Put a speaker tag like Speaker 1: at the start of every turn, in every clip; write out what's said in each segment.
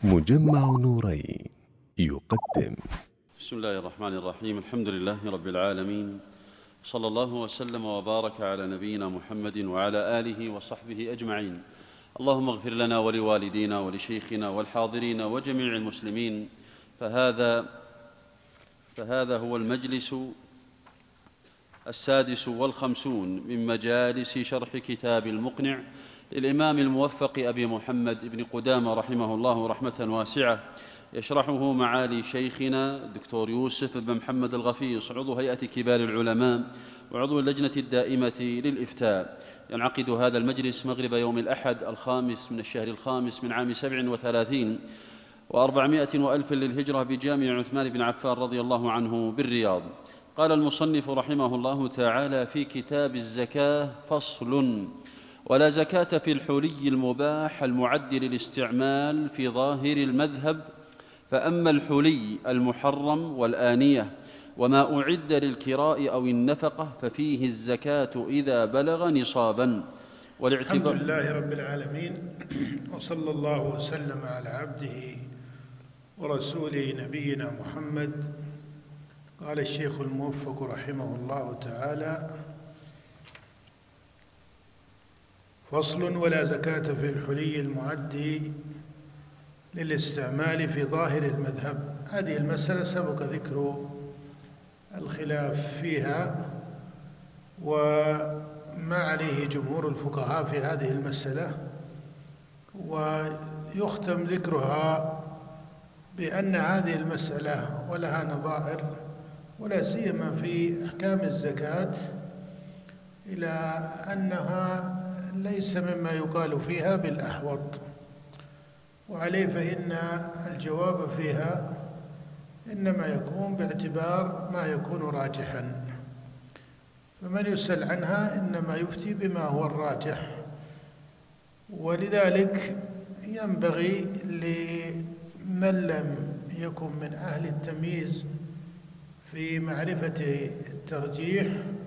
Speaker 1: مجمع نورين يقدم.
Speaker 2: بسم الله الرحمن الرحيم. الحمد لله رب العالمين، صلى الله وسلم وبارك على نبينا محمد وعلى آله وصحبه أجمعين. اللهم اغفر لنا ولوالدينا ولشيخنا والحاضرين وجميع المسلمين. فهذا هو المجلس 56 من مجالس شرح كتاب المقنع للإمام الموفق أبي محمد بن قدامة رحمه الله رحمة واسعة، يشرحه معالي شيخنا الدكتور يوسف بن محمد الغفيص، عضو هيئة كبار العلماء وعضو اللجنة الدائمة للإفتاء. ينعقد هذا المجلس مغرب يوم الأحد 5 من الشهر الخامس من عام 37 و400 وألف للهجرة بجامع عثمان بن عفان رضي الله عنه بالرياض. قال المصنف رحمه الله تعالى في كتاب الزكاة: فصل: ولا زكاة في الحلي المباح المعد للاستعمال في ظاهر المذهب، فأما الحلي المحرم والآنية وما أعد للكراء أو النفقة ففيه الزكاة إذا بلغ نصابا.
Speaker 3: الحمد لله رب العالمين، وصلى الله وسلم على عبده ورسوله نبينا محمد. قال الشيخ الموفق رحمه الله تعالى: فصل: ولا زكاة في الحلي المعد للاستعمال في ظاهر المذهب. هذه المسألة سبق ذكر الخلاف فيها وما عليه جمهور الفقهاء في هذه المسألة، ويختم ذكرها بأن هذه المسألة ولها نظائر، ولا سيما في أحكام الزكاة، إلى أنها ليس مما يقال فيها بالأحوط، وعليه فإن الجواب فيها إنما يكون باعتبار ما يكون راجحا، فمن يسأل عنها إنما يفتي بما هو الراجح. ولذلك ينبغي لمن لم يكن من أهل التمييز في معرفة الترجيح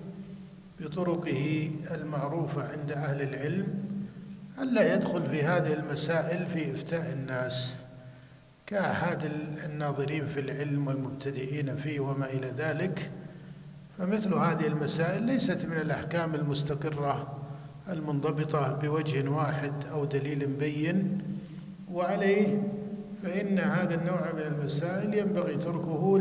Speaker 3: بطرقه المعروفة عند أهل العلم ألا يدخل في هذه المسائل في إفتاء الناس كأحد الناظرين في العلم والمبتدئين فيه وما إلى ذلك. فمثل هذه المسائل ليست من الأحكام المستقرة المنضبطة بوجه واحد أو دليل بين، وعليه فإن هذا النوع من المسائل ينبغي تركه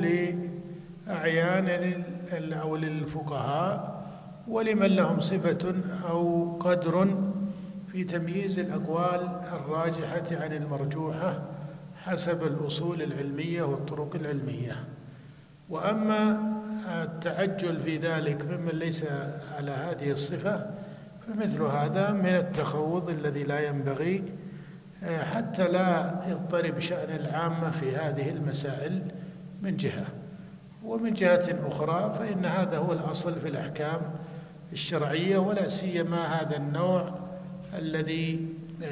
Speaker 3: لأعيان أو للفقهاء ولمن لهم صفة أو قدر في تمييز الأقوال الراجحة عن المرجوحة حسب الأصول العلمية والطرق العلمية. وأما التعجل في ذلك ممن ليس على هذه الصفة فمثل هذا من التخوض الذي لا ينبغي، حتى لا يضطرب شأن العامة في هذه المسائل من جهة، ومن جهة أخرى فإن هذا هو الأصل في الأحكام الشرعية، ولا سيما هذا النوع الذي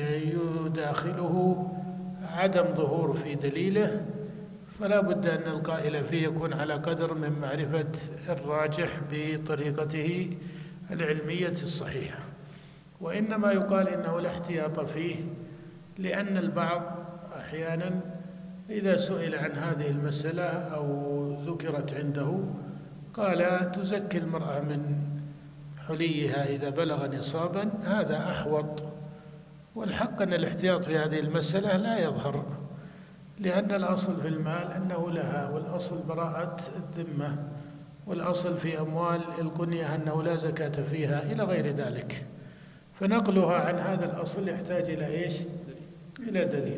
Speaker 3: يداخله عدم ظهور في دليله، فلا بد أن القائل فيه يكون على قدر من معرفة الراجح بطريقته العلمية الصحيحة. وإنما يقال إنه لا احتياط فيه، لأن البعض أحيانا إذا سئل عن هذه المسألة أو ذكرت عنده قال تزكي المرأة من حليها إذا بلغ نصابا، هذا أحوط. والحق أن الاحتياط في هذه المسألة لا يظهر، لأن الأصل في المال أنه لها، والأصل براءة الذمة، والأصل في أموال القنية أنه لا زكاة فيها إلى غير ذلك. فنقلها عن هذا الأصل يحتاج إلى إيش؟ إلى دليل.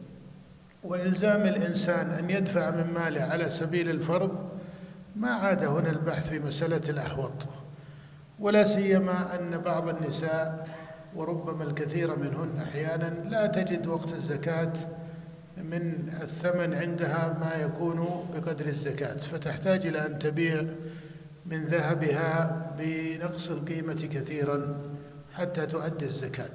Speaker 3: وإلزام الإنسان أن يدفع من ماله على سبيل الفرض ما عاد هنا البحث في مسألة الأحوط، ولا سيما أن بعض النساء وربما الكثير منهن أحيانا لا تجد وقت الزكاة من الثمن عندها ما يكون بقدر الزكاة، فتحتاج إلى أن تبيع من ذهبها بنقص القيمة كثيرا حتى تؤدي الزكاة.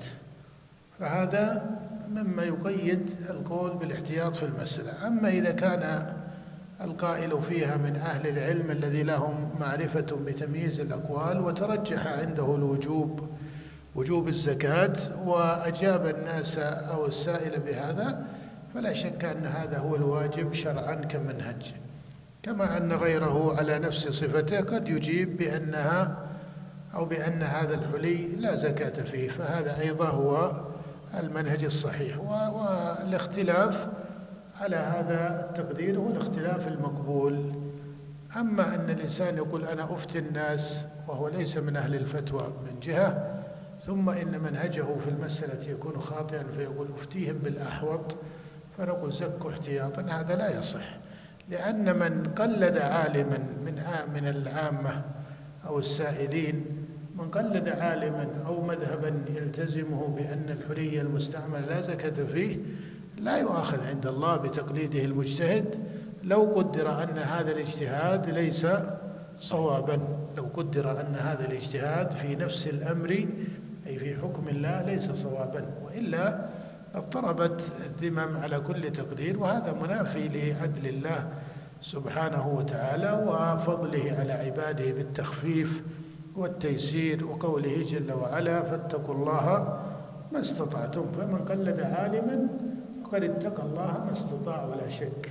Speaker 3: فهذا مما يقيد القول بالاحتياط في المسألة. أما إذا كان القائل فيها من أهل العلم الذي لهم معرفة بتمييز الأقوال وترجح عنده وجوب الزكاة وأجاب الناس أو السائل بهذا، فلا شك أن هذا هو الواجب شرعا كمنهج، كما أن غيره على نفس صفته قد يجيب بأنها أو بأن هذا الحلي لا زكاة فيه، فهذا أيضا هو المنهج الصحيح. والاختلاف على هذا التقدير هو الاختلاف المقبول. أما أن الإنسان يقول أنا أفتي الناس وهو ليس من أهل الفتوى من جهة، ثم إن منهجه في المسألة يكون خاطئا فيقول أفتيهم بالأحوط فنقول زكوا احتياطا، هذا لا يصح. لأن من قلد عالما من العامة أو السائلين، من قلد عالما أو مذهبا يلتزمه بأن الحلي المستعمل لا زكاة فيه لا يؤاخذ عند الله بتقليده المجتهد، لو قدر أن هذا الاجتهاد ليس صوابا، لو قدر أن هذا الاجتهاد في نفس الأمر أي في حكم الله ليس صوابا، وإلا اضطربت الذمم على كل تقدير، وهذا منافي لعدل الله سبحانه وتعالى وفضله على عباده بالتخفيف والتيسير، وقوله جل وعلا فاتقوا الله ما استطعتم. فمن قلد عالما فقد اتقى الله ما استطاع ولا شك.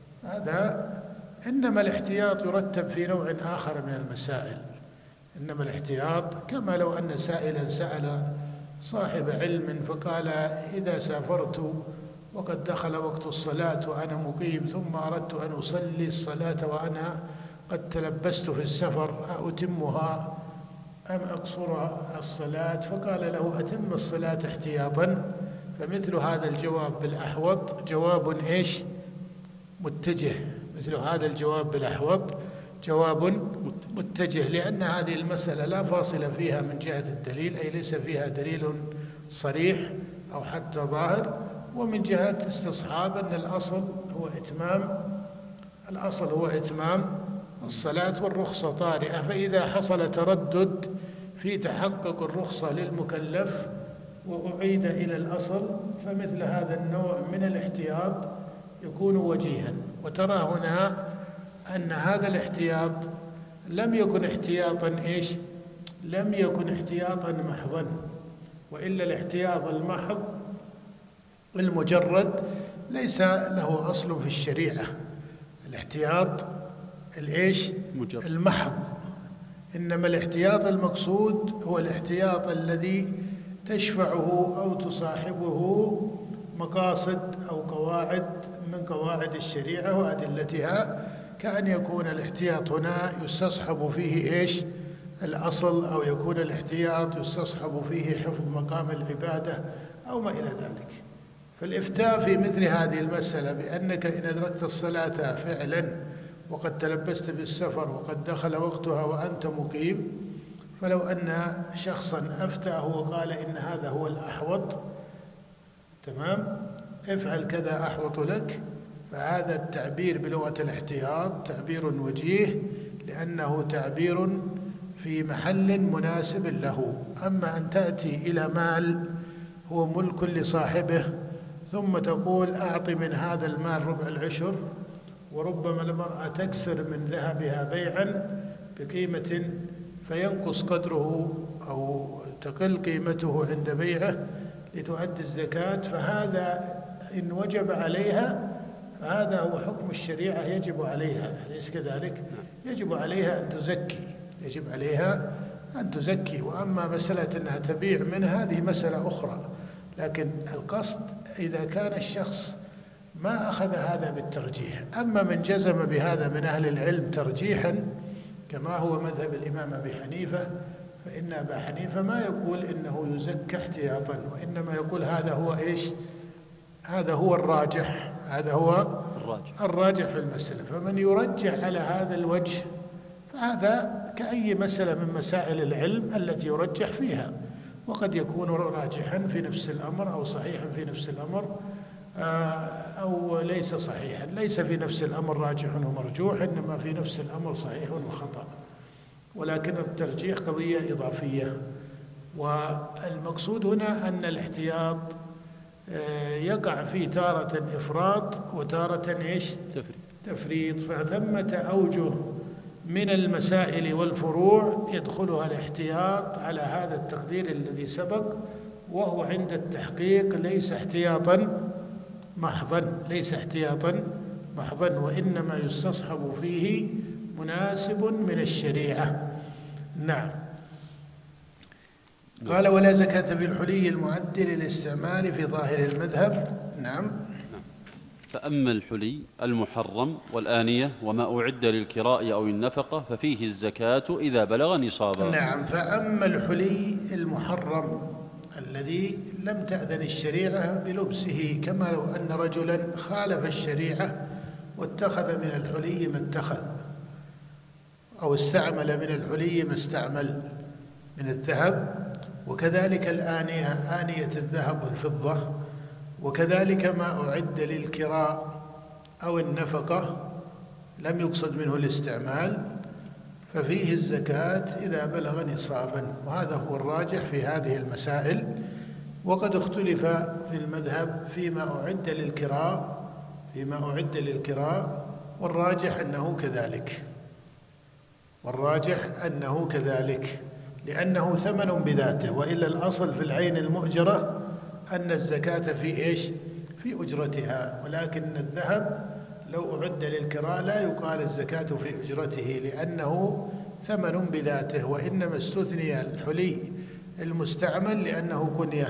Speaker 3: هذا إنما الاحتياط يرتب في نوع آخر من المسائل. إنما الاحتياط كما لو أن سائلا سأل صاحب علم فقال إذا سافرت وقد دخل وقت الصلاة وأنا مقيم ثم أردت أن أصلي الصلاة وأنا قد تلبست في السفر أتمها أم أقصر الصلاة؟ فقال له أتم الصلاة احتياطا. فمثل هذا الجواب بالأحوط جواب إيش؟ متجه. مثل هذا الجواب بالأحوط جواب متجه، لأن هذه المسألة لا فاصل فيها من جهة الدليل، أي ليس فيها دليل صريح أو حتى ظاهر، ومن جهة استصحاب أن الأصل هو إتمام الصلاة، والرخصة طارئة. فإذا حصل تردد في تحقق الرخصة للمكلف وأعيد إلى الأصل فمثل هذا النوع من الاحتياط يكون وجيها. وترى هنا أن هذا الاحتياط لم يكن احتياطا إيش؟ لم يكن احتياطا محضا، وإلا الاحتياط المحض المجرد ليس له أصل في الشريعة. الاحتياط الإيش؟ المحض. إنما الاحتياط المقصود هو الاحتياط الذي تشفعه أو تصاحبه مقاصد أو قواعد من قواعد الشريعة وأدلتها، كأن يكون الاحتياط هنا يستصحب فيه إيش؟ الأصل، أو يكون الاحتياط يستصحب فيه حفظ مقام العبادة أو ما إلى ذلك. فالإفتاء في مثل هذه المسألة بأنك إن أدركت الصلاة فعلا وقد تلبست بالسفر وقد دخل وقتها وأنت مقيم، فلو أن شخصا أفتاه وقال إن هذا هو الأحوط، تمام، افعل كذا أحوط لك، فهذا التعبير بلغة الاحتياط تعبير وجيه، لأنه تعبير في محل مناسب له. أما أن تأتي إلى مال هو ملك لصاحبه ثم تقول أعطي من هذا المال ربع العشر، وربما المرأة تكسر من ذهبها بيعا بقيمة فينقص قدره أو تقل قيمته عند بيعه لتؤدي الزكاة، فهذا إن وجب عليها فهذا هو حكم الشريعة يجب عليها، أليس كذلك؟ يجب عليها أن تزكي، يجب عليها أن تزكي. وأما مسألة أنها تبيع منها هذه مسألة أخرى. لكن القصد إذا كان الشخص ما أخذ هذا بالترجيح. أما من جزم بهذا من أهل العلم ترجيحا كما هو مذهب الإمام أبي حنيفة، فإن أبا حنيفة ما يقول إنه يزكى احتياطا، وإنما يقول هذا هو إيش؟ هذا هو الراجح، هذا هو الراجح في المسألة. فمن يرجح على هذا الوجه فهذا كأي مسألة من مسائل العلم التي يرجح فيها، وقد يكون راجحا في نفس الأمر أو صحيحا في نفس الأمر أو ليس صحيحا. ليس في نفس الأمر راجح ومرجوح، إنما في نفس الأمر صحيح وخطأ، ولكن الترجيح قضية إضافية. والمقصود هنا أن الاحتياط يقع فيه تارة إفراط وتارة إيش؟ تفريط. فثمة أوجه من المسائل والفروع يدخلها الاحتياط على هذا التقدير الذي سبق، وهو عند التحقيق ليس احتياطا محضا، ليس احتياطا محضا، وإنما يستصحب فيه مناسب من الشريعة. نعم. قال ولا زكاة في الحلي المعد للاستعمال في ظاهر المذهب. نعم.
Speaker 2: فأما الحلي المحرم والآنية وما أعد للكراء أو النفقة ففيه الزكاة إذا بلغ نصابا.
Speaker 3: نعم. فأما الحلي المحرم الذي لم تأذن الشريعة بلبسه، كما لو أن رجلا خالف الشريعة واتخذ من الحلي ما اتخذ، أو استعمل من الحلي ما استعمل من الذهب، وكذلك الآنية آنية الذهب والفضة، وكذلك ما أعد للكراء أو النفقة لم يقصد منه الاستعمال، ففيه الزكاة إذا بلغ نصابا. وهذا هو الراجح في هذه المسائل. وقد اختلف في المذهب فيما أعد للكراء والراجح أنه كذلك، لأنه ثمن بذاته، وإلا الأصل في العين المؤجرة أن الزكاة في إيش؟ في أجرتها. ولكن الذهب لو أعد للكراء لا يقال الزكاة في أجرته لأنه ثمن بذاته، وإنما استثني الحلي المستعمل لأنه كنية.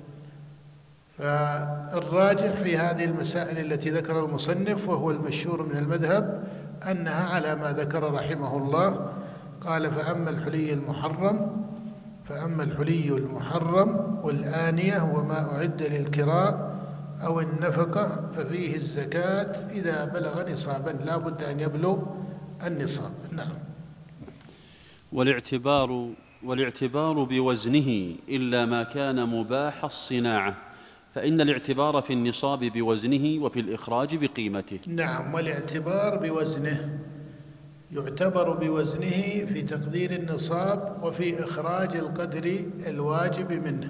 Speaker 3: فالراجح في هذه المسائل التي ذكر المصنف وهو المشهور من المذهب أنها على ما ذكر رحمه الله. قال فأما الحلي المحرم والآنية وما أعد للكراء أو النفقة ففيه الزكاة إذا بلغ نصابا، لا بد أن يبلغ النصاب. نعم.
Speaker 2: والاعتبار بوزنه إلا ما كان مباح الصناعة، فإن الاعتبار في النصاب بوزنه وفي الإخراج بقيمته.
Speaker 3: نعم. والاعتبار بوزنه، يعتبر بوزنه في تقدير النصاب وفي إخراج القدر الواجب منه.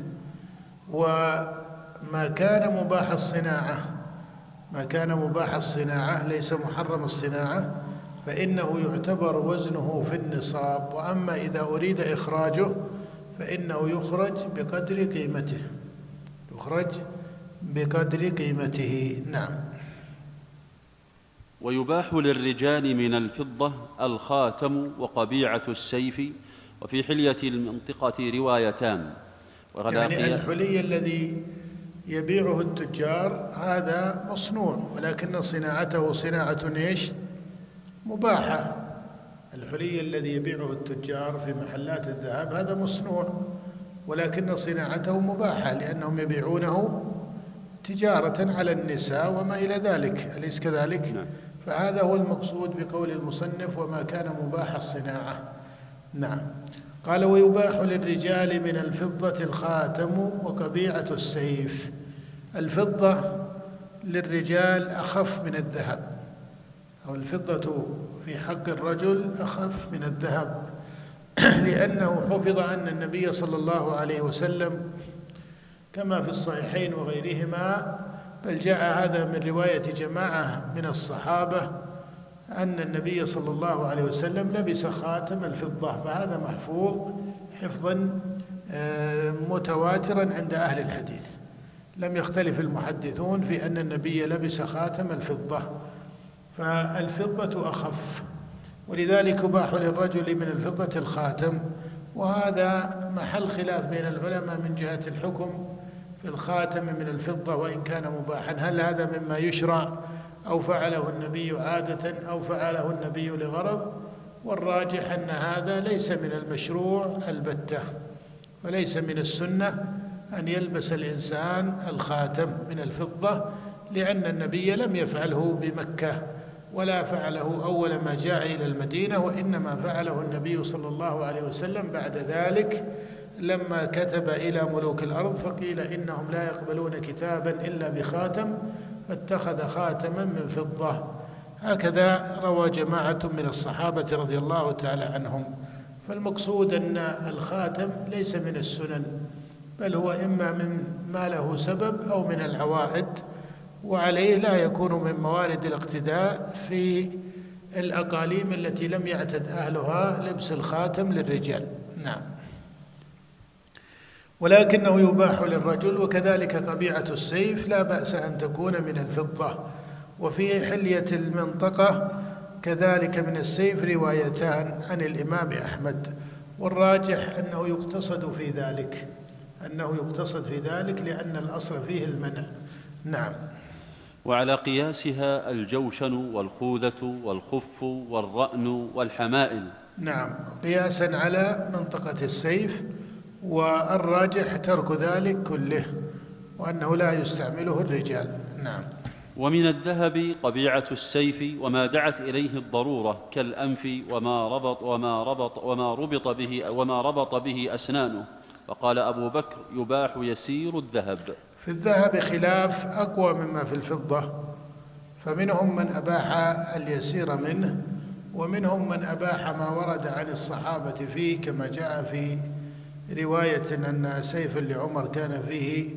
Speaker 3: وما كان مباح الصناعة ليس محرم الصناعة فإنه يعتبر وزنه في النصاب. وأما إذا أريد إخراجه فإنه يخرج بقدر قيمته. نعم.
Speaker 2: ويباح للرجال من الفضة الخاتم وقبيعة السيف، وفي حلية المنطقة روايتان.
Speaker 3: يعني الحلي الذي يبيعه التجار هذا مصنوع، ولكن صناعته صناعة إيش؟ مباحة. الحلي الذي يبيعه التجار في محلات الذهب هذا مصنوع، ولكن صناعته مباحة لأنهم يبيعونه تجارة على النساء وما إلى ذلك، أليس كذلك؟
Speaker 2: نعم.
Speaker 3: فهذا هو المقصود بقول المصنف وما كان مباح الصناعة. نعم. قال ويباح للرجال من الفضة الخاتم وقبيعة السيف. الفضة للرجال أخف من الذهب، أو الفضة في حق الرجل أخف من الذهب، لأنه حفظ أن النبي صلى الله عليه وسلم كما في الصحيحين وغيرهما، بل جاء هذا من رواية جماعة من الصحابة أن النبي صلى الله عليه وسلم لبس خاتم الفضة، فهذا محفوظ حفظا متواترا عند أهل الحديث. لم يختلف المحدثون في أن النبي لبس خاتم الفضة، فالفضة أخف، ولذلك يباح للرجل من الفضة الخاتم. وهذا محل خلاف بين العلماء من جهة الحكم في الخاتم من الفضة وإن كان مباحا، هل هذا مما يشرع أو فعله النبي عادة أو فعله النبي لغرض؟ والراجح أن هذا ليس من المشروع البتة، وليس من السنة أن يلبس الإنسان الخاتم من الفضة، لأن النبي لم يفعله بمكة ولا فعله أول ما جاء إلى المدينة، وإنما فعله النبي صلى الله عليه وسلم بعد ذلك لما كتب إلى ملوك الأرض فقيل إنهم لا يقبلون كتابا إلا بخاتم، فاتخذ خاتما من فضة. هكذا روى جماعة من الصحابة رضي الله تعالى عنهم. فالمقصود أن الخاتم ليس من السنن، بل هو إما من ما له سبب أو من العوائد، وعليه لا يكون من موارد الاقتداء في الأقاليم التي لم يعتد أهلها لبس الخاتم للرجال. نعم. ولكنه يباح للرجل. وكذلك قبيعة السيف لا بأس أن تكون من الفضة. وفي حلية المنطقة كذلك من السيف روايتان عن الإمام أحمد، والراجح أنه يقتصد في ذلك لأن الأصل فيه المنع. نعم.
Speaker 2: وعلى قياسها الجوشن والخوذة والخف والرأن والحمائل.
Speaker 3: نعم، قياسا على منطقة السيف، والراجح ترك ذلك كله وأنه لا يستعمله الرجال. نعم.
Speaker 2: ومن الذهب قبيعة السيف وما دعت إليه الضرورة كالأنف وما ربط به أسنانه. وقال أبو بكر: يباح يسير الذهب.
Speaker 3: في الذهب خلاف أقوى مما في الفضة، فمنهم من أباح اليسير منه، ومنهم من أباح ما ورد عن الصحابة فيه، كما جاء في رواية أن سيف لعمر كان فيه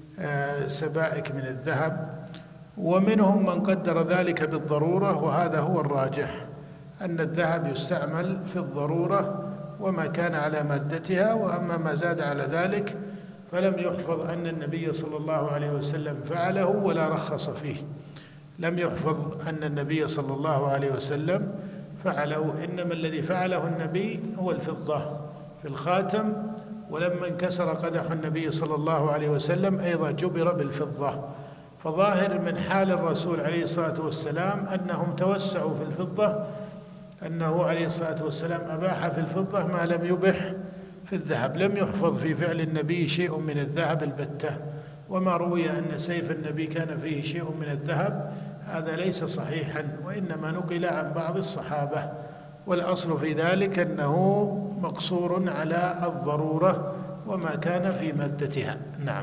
Speaker 3: سبائك من الذهب. ومنهم من قدر ذلك بالضرورة، وهذا هو الراجح، أن الذهب يستعمل في الضرورة وما كان على مادتها. وأما ما زاد على ذلك فلم يحفظ أن النبي صلى الله عليه وسلم فعله ولا رخص فيه. لم يحفظ أن النبي صلى الله عليه وسلم فعله، إنما الذي فعله النبي هو الفضة في الخاتم. ولما انكسر قدح النبي صلى الله عليه وسلم أيضا جبر بالفضة. فظاهر من حال الرسول عليه الصلاة والسلام أنهم توسعوا في الفضة، أنه عليه الصلاة والسلام أباح في الفضة ما لم يبح في الذهب. لم يحفظ في فعل النبي شيء من الذهب البتة. وما روي أن سيف النبي كان فيه شيء من الذهب هذا ليس صحيحا، وإنما نقل عن بعض الصحابة. والأصل في ذلك أنه مقصور على الضرورة وما كان في مادتها. نعم.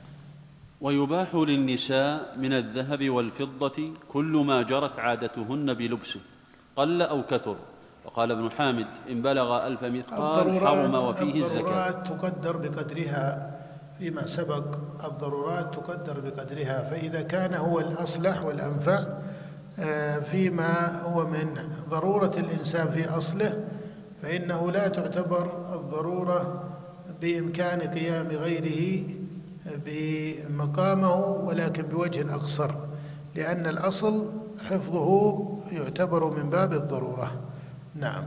Speaker 2: ويباح للنساء من الذهب والفضة كل ما جرت عادتهن بلبسه قل أو كثر. وقال ابن حامد: إن بلغ 1000 مثقال حرم وفيه الزكاة.
Speaker 3: الضرورات تقدر بقدرها فيما سبق، الضرورات تقدر بقدرها. فإذا كان هو الأصلح والأنفع فيما هو من ضرورة الإنسان في أصله، فإنه لا تعتبر الضرورة بإمكان قيام غيره بمقامه، ولكن بوجه أقصر، لأن الأصل حفظه يعتبر من باب الضرورة. نعم.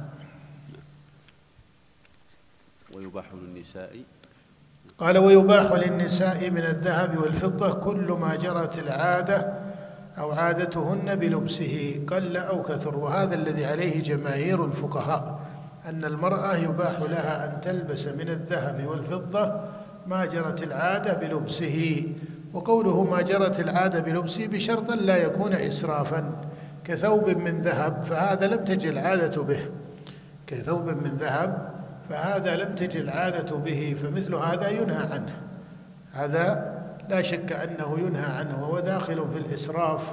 Speaker 2: ويباح للنساء،
Speaker 3: قال: ويباح للنساء من الذهب والفضة كل ما جرت العادة أو عادتهن بلبسه قل أو كثر. وهذا الذي عليه جماهير الفقهاء، أن المرأة يباح لها أن تلبس من الذهب والفضة ما جرت العادة بلبسه. وقوله ما جرت العادة بلبسه بشرط لا يكون إسرافا، كثوب من ذهب فهذا لم تجي العادة به، كثوب من ذهب فهذا لم تجي العادة به، فمثل هذا ينهى عنه. هذا لا شك أنه ينهى عنه، وهو داخل في الإسراف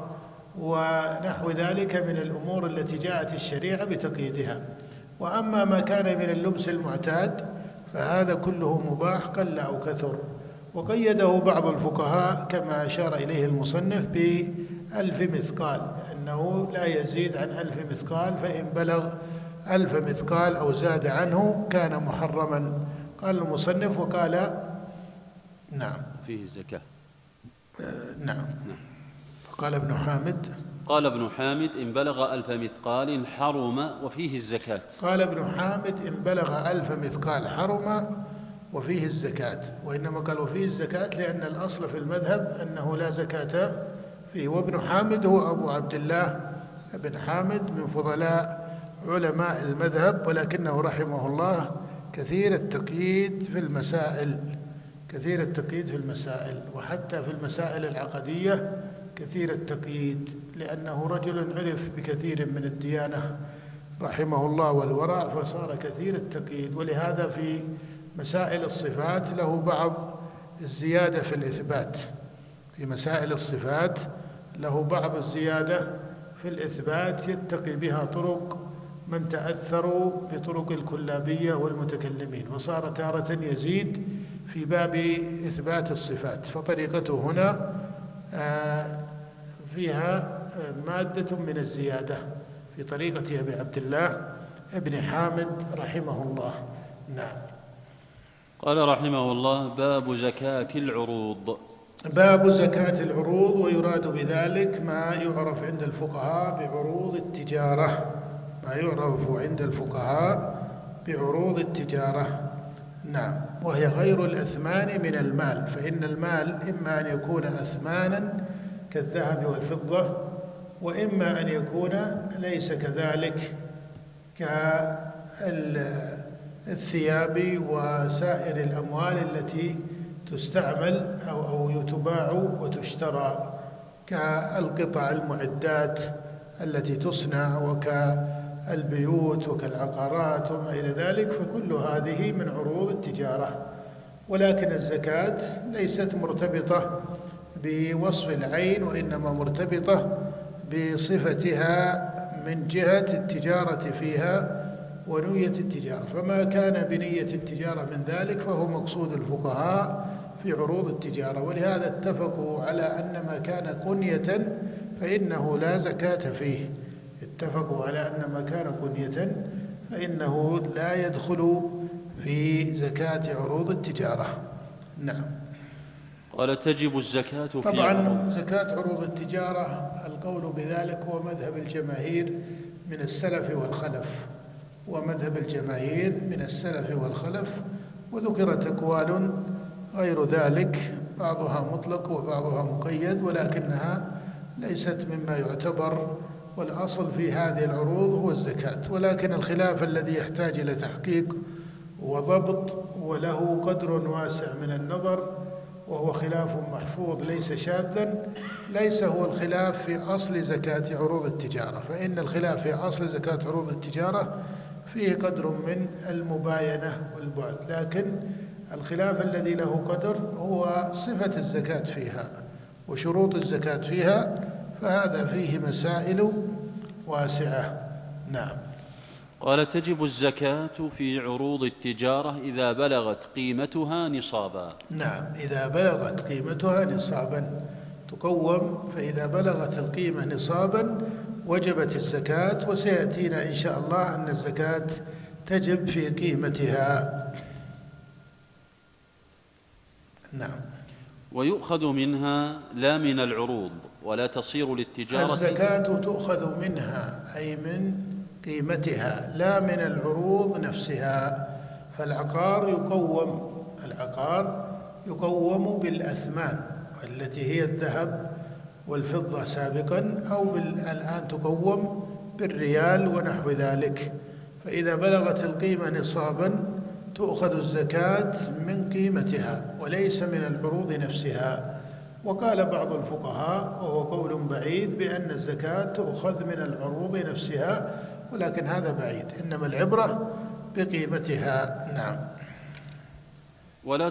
Speaker 3: ونحو ذلك من الأمور التي جاءت الشريعة بتقييدها. وأما ما كان من اللبس المعتاد فهذا كله مباح قل أو كثر. وقيده بعض الفقهاء كما أشار إليه المصنف ب1000 مثقال، أنه لا يزيد عن 1000 مثقال، فإن بلغ 1000 مثقال أو زاد عنه كان محرما. قال المصنف وقال نعم
Speaker 2: فيه الزكاة.
Speaker 3: نعم. فقال ابن حامد،
Speaker 2: قال ابن حامد: إن بلغ 1000 مثقال حرم وفيه الزكاة.
Speaker 3: قال ابن حامد: إن بلغ 1000 مثقال حرم وفيه الزكاة. وإنما قال وفيه الزكاة لأن الأصل في المذهب أنه لا زكاة فيه. وابن حامد هو أبو عبد الله ابن حامد من فضلاء علماء المذهب، ولكنه رحمه الله كثير التقييد في المسائل، كثير التقييد في المسائل، وحتى في المسائل العقدية كثير التقييد، لأنه رجل عرف بكثير من الديانة رحمه الله والورع، فصار كثير التقييد. ولهذا في مسائل الصفات له بعض الزيادة في الإثبات، في مسائل الصفات له بعض الزيادة في الإثبات يتقي بها طرق من تأثروا بطرق الكلابية والمتكلمين، وصار تارة يزيد في باب إثبات الصفات. فطريقته هنا فيها مادة من الزيادة في طريقة أبي عبد الله ابن حامد رحمه الله. نعم.
Speaker 2: قال رحمه الله: باب زكاة العروض.
Speaker 3: باب زكاة العروض، ويراد بذلك ما يعرف عند الفقهاء بعروض التجارة، ما يعرف عند الفقهاء بعروض التجارة. نعم، وهي غير الأثمان من المال، فإن المال إما أن يكون أثمانا كالذهب والفضة، وإما أن يكون ليس كذلك كالثياب وسائر الأموال التي تستعمل أو تباع وتشترى، كالقطع المعدات التي تصنع وكالبيوت وكالعقارات وما إلى ذلك، فكل هذه من عروض التجارة. ولكن الزكاة ليست مرتبطة بوصف العين، وإنما مرتبطة بصفتها من جهة التجارة فيها ونية التجارة، فما كان بنية التجارة من ذلك فهو مقصود الفقهاء في عروض التجارة. ولهذا اتفقوا على أن ما كان قنية فإنه لا زكاة فيه، اتفقوا على أن ما كان قنية فإنه لا يدخل في زكاة عروض التجارة. نعم.
Speaker 2: قال: تجب الزكاة في
Speaker 3: طبعا زكاة عروض التجارة القول بذلك هو مذهب الجماهير من السلف والخلف، ومذهب الجماهير من السلف والخلف، وذكرت أقوال غير ذلك، بعضها مطلق وبعضها مقيد، ولكنها ليست مما يعتبر، والأصل في هذه العروض هو الزكاة. ولكن الخلاف الذي يحتاج إلى تحقيق وضبط وله قدر واسع من النظر، وهو خلاف محفوظ ليس شاذا، ليس هو الخلاف في أصل زكاة عروض التجارة، فإن الخلاف في أصل زكاة عروض التجارة فيه قدر من المباينة والبعد، لكن الخلاف الذي له قدر هو صفة الزكاة فيها وشروط الزكاة فيها، فهذا فيه مسائل واسعة. نعم.
Speaker 2: قال: تجب الزكاة في عروض التجارة إذا بلغت قيمتها نصابا.
Speaker 3: نعم، إذا بلغت قيمتها نصابا تقوم، فإذا بلغت القيمة نصابا وجبت الزكاة، وسيأتينا إن شاء الله أن الزكاة تجب في قيمتها. نعم.
Speaker 2: ويؤخذ منها لا من العروض ولا تصير للتجارة.
Speaker 3: الزكاة تؤخذ منها أي من قيمتها لا من العروض نفسها، فالعقار يقوم بالأثمان التي هي الذهب والفضة سابقا، أو الآن تقوم بالريال ونحو ذلك. فإذا بلغت القيمة نصابا تؤخذ الزكاة من قيمتها وليس من العروض نفسها. وقال بعض الفقهاء وهو قول بعيد بأن الزكاة تؤخذ من العروض نفسها، ولكن هذا بعيد، إنما العبرة بقيمتها. نعم.
Speaker 2: ولا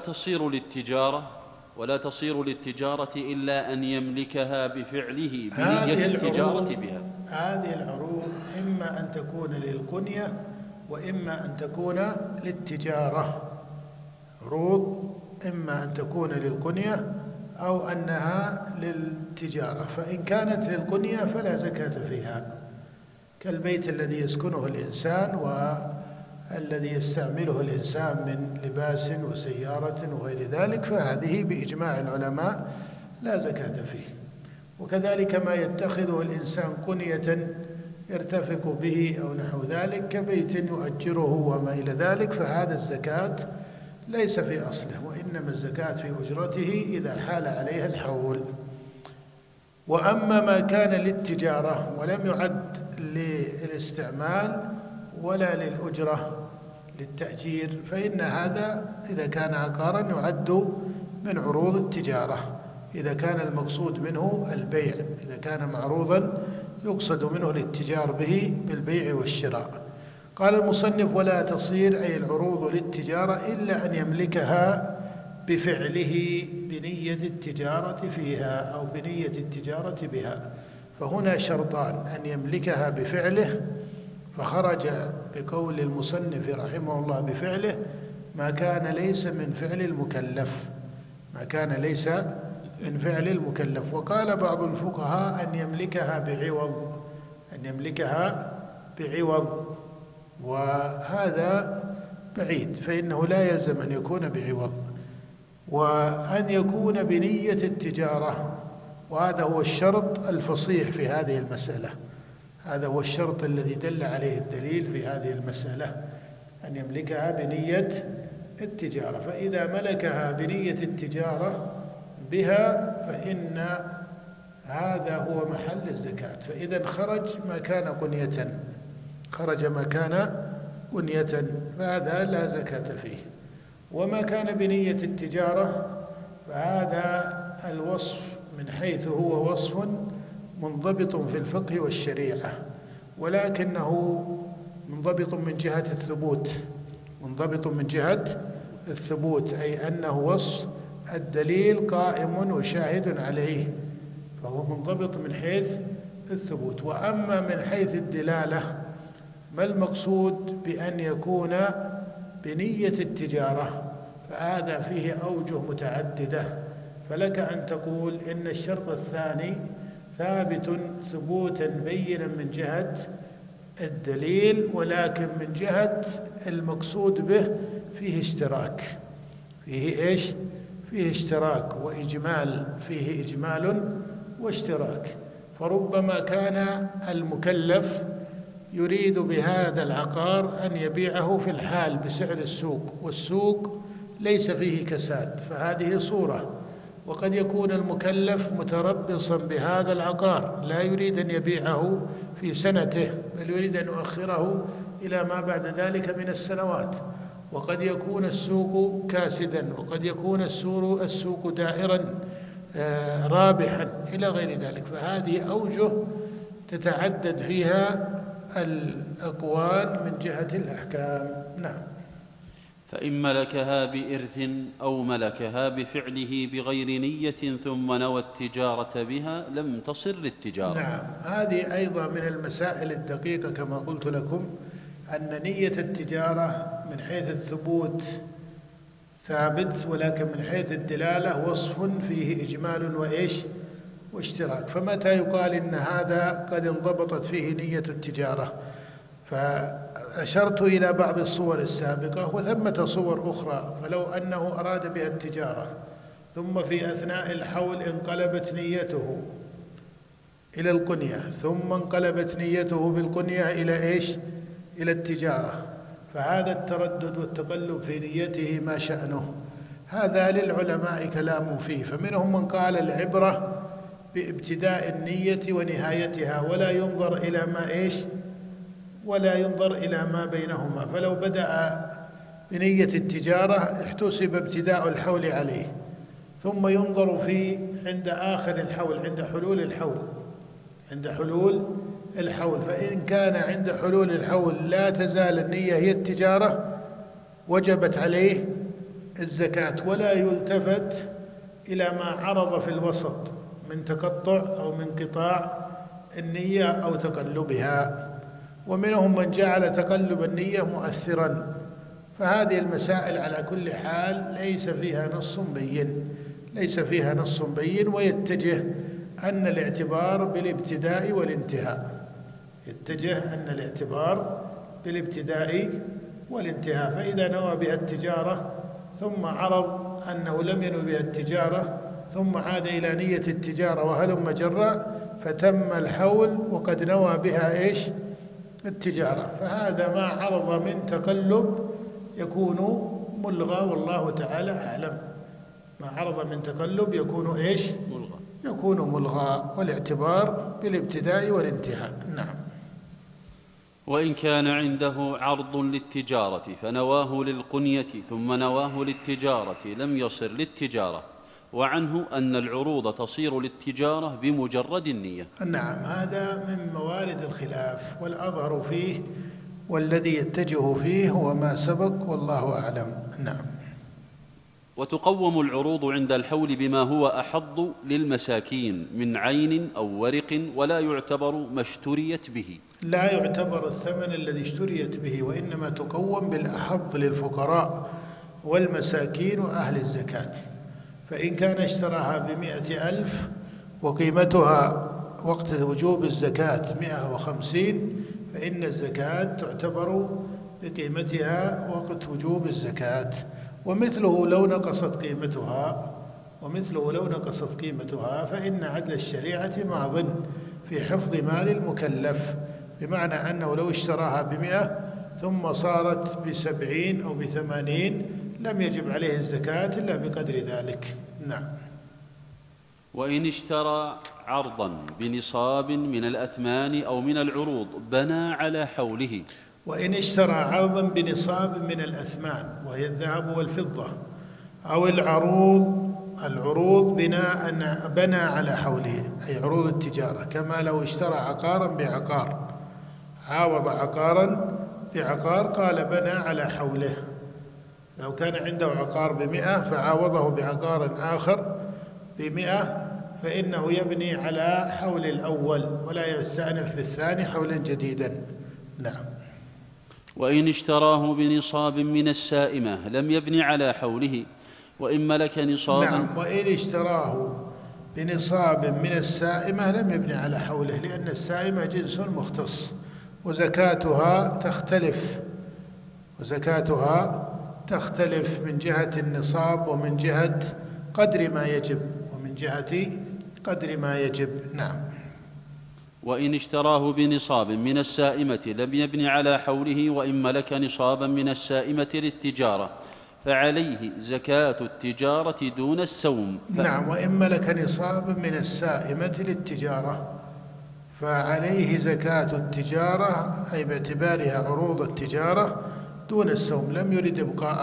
Speaker 2: تصير للتجارة إلا أن يملكها بفعله بنية التجارة بها.
Speaker 3: هذه العروض إما أن تكون للقنية وإما أن تكون للتجارة. عروض إما أن تكون للقنية أو أنها للتجارة، فإن كانت للقنية فلا زكاة فيها، كالبيت الذي يسكنه الإنسان والذي يستعمله الإنسان من لباس وسيارة وغير ذلك، فهذه بإجماع العلماء لا زكاة فيه. وكذلك ما يتخذه الإنسان قنية يرتفق به أو نحو ذلك كبيت يؤجره وما إلى ذلك، فهذا الزكاة ليس في أصله، وإنما الزكاة في أجرته إذا حال عليها الحول. وأما ما كان للتجارة ولم يعد للاستعمال ولا للأجرة للتأجير، فإن هذا إذا كان عقارا يعد من عروض التجارة، إذا كان المقصود منه البيع، إذا كان معروضا يقصد منه الاتجار به بالبيع والشراء. قال المصنف: ولا تصير أي العروض للتجارة إلا أن يملكها بفعله بنية التجارة فيها أو بنية التجارة بها. فهنا شرطان: أن يملكها بفعله، فخرج بقول المصنف رحمه الله بفعله ما كان ليس من فعل المكلف، ما كان ليس من فعل المكلف. وقال بعض الفقهاء أن يملكها بعوض، أن يملكها بعوض، وهذا بعيد، فإنه لا يلزم أن يكون بعوض، وأن يكون بنية التجارة، وهذا هو الشرط الفصيح في هذه المسألة. هذا هو الشرط الذي دل عليه الدليل في هذه المسألة، أن يملكها بنية التجارة. فإذا ملكها بنية التجارة بها فإن هذا هو محل الزكاة. فإذا خرج ما كان قنية فهذا لا زكاة فيه. وما كان بنية التجارة فهذا الوصف من حيث هو وصف منضبط في الفقه والشريعة، ولكنه منضبط من جهة الثبوت، أي أنه وصف الدليل قائم وشاهد عليه، فهو منضبط من حيث الثبوت. وأما من حيث الدلالة، ما المقصود بأن يكون بنية التجارة؟ فهذا فيه أوجه متعددة. فلك أن تقول إن الشرط الثاني ثابت ثبوتا بينا من جهة الدليل، ولكن من جهة المقصود به فيه اشتراك، فيه اشتراك وإجمال، فيه إجمال واشتراك. فربما كان المكلف يريد بهذا العقار أن يبيعه في الحال بسعر السوق، والسوق ليس فيه كساد، فهذه صورة. وقد يكون المكلف متربصا بهذا العقار، لا يريد أن يبيعه في سنته، بل يريد أن يؤخره إلى ما بعد ذلك من السنوات. وقد يكون السوق كاسدا، وقد يكون السوق دائرا رابحا إلى غير ذلك. فهذه أوجه تتعدد فيها الأقوال من جهة الأحكام. نعم.
Speaker 2: فإن ملكها بإرث أو ملكها بفعله بغير نية ثم نوى التجارة بها لم تصر للتجارة.
Speaker 3: نعم، هذه أيضا من المسائل الدقيقة كما قلت لكم، أن نية التجارة من حيث الثبوت ثابت، ولكن من حيث الدلالة وصف فيه إجمال واشتراك. فمتى يقال إن هذا قد انضبطت فيه نية التجارة؟ فأشرت إلى بعض الصور السابقة، وثمة صور أخرى. فلو أنه أراد بها التجارة ثم في أثناء الحول انقلبت نيته إلى القنية، ثم انقلبت نيته بالقنية إلى التجارة، فهذا التردد والتقلب في نيته ما شأنه؟ هذا للعلماء كلام فيه. فمنهم من قال العبرة بابتداء النية ونهايتها، ولا ينظر إلى ما بينهما. فلو بدأ بنية التجارة احتسب ابتداء الحول عليه، ثم ينظر عند آخر الحول، عند حلول الحول. فإن كان عند حلول الحول لا تزال النية هي التجارة وجبت عليه الزكاة، ولا يلتفت إلى ما عرض في الوسط من تقطع أو من انقطاع النية أو تقلبها. ومنهم من جعل تقلب النية مؤثرا. فهذه المسائل على كل حال ليس فيها نص بين، ويتجه أن الاعتبار بالابتداء والانتهاء. فإذا نوى بها التجارة ثم عرض أنه لم ينوي بها التجارة، ثم عاد إلى نية التجارة وهلم جرا، فتم الحول وقد نوى بها التجارة. فهذا ما عرض من تقلب يكون ملغى، والله تعالى أعلم. ما عرض من تقلب يكون ملغى، والاعتبار بالابتداء والانتهاء. نعم.
Speaker 2: وإن كان عنده عرض للتجارة فنواه للقنية ثم نواه للتجارة لم يصر للتجارة، وعنه أن العروض تصير للتجارة بمجرد النية.
Speaker 3: نعم، هذا من موارد الخلاف، والأظهر فيه والذي يتجه فيه هو ما سبق، والله أعلم. نعم.
Speaker 2: وتقوم العروض عند الحول بما هو أحض للمساكين من عين أو ورق، ولا يعتبر ما اشتريت به.
Speaker 3: لا يعتبر الثمن الذي اشتريت به، وإنما تقوم بالأحض للفقراء والمساكين وأهل الزكاة. فإن كان اشتراها ب100,000 وقيمتها وقت وجوب الزكاة 150، فإن الزكاة تعتبر بقيمتها وقت وجوب الزكاة. ومثله لو نقصت قيمتها فإن عدل الشريعة ماض في حفظ مال المكلف، بمعنى أنه لو اشتراها ب100 ثم صارت ب70 أو ب80 لم يجب عليه الزكاة إلا بقدر ذلك. نعم.
Speaker 2: وإن اشترى عرضا بنصاب من الأثمان أو من العروض بنى على حوله.
Speaker 3: وإن اشترى عرضا بنصاب من الأثمان وهي الذهب والفضة أو العروض بنى على حوله، أي عروض التجارة، كما لو اشترى عقارا بعقار، عاوض عقارا بعقار، قال بنى على حوله. لو كان عنده عقار ب100 فعاوضه بعقار آخر ب100 فإنه يبني على حول الأول ولا يستأنف بالثاني حولا جديدا. نعم.
Speaker 2: وإن اشتراه بنصاب من السائمة لم يبني على حوله، وإن ملك نصابا.
Speaker 3: نعم. وإن اشتراه بنصاب من السائمة لم يبني على حوله، لأن السائمة جنس مختص وزكاتها تختلف من جهة النصاب ومن جهة قدر ما يجب. نعم.
Speaker 2: وإن اشتراه بنصاب من السائمة لم يبني على حوله، وإن ملك نصابا من السائمة للتجارة فعليه زكاة التجارة دون السوم.
Speaker 3: نعم. وإن ملك نصابا من السائمة للتجارة فعليه زكاة التجارة، أي باعتبارها عروض التجارة دون السوم، لم يرد